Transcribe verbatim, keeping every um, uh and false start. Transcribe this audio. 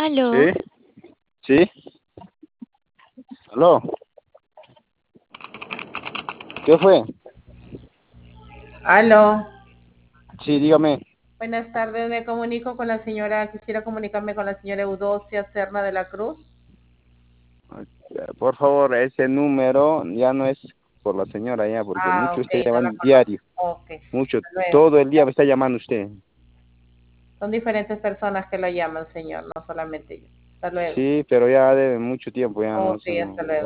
¿Aló? ¿Sí? ¿Sí? ¿Aló? ¿Qué fue? Aló, Sí, dígame. buenas tardes, me comunico con la señora, quisiera comunicarme con la señora Eudocia Serna de la Cruz. Eh, Por favor, ese número ya no es por la señora ya, porque Ah, mucho ok, está no la llamando conozco. diario. Ok, Mucho, hasta luego. todo el día me está llamando usted. Son diferentes personas que lo llaman, señor, no solamente yo. Hasta luego. Sí, pero ya debe mucho tiempo, ya no Ok, sé. hasta No. luego.